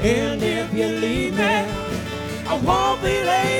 And if you leave me, I won't be late.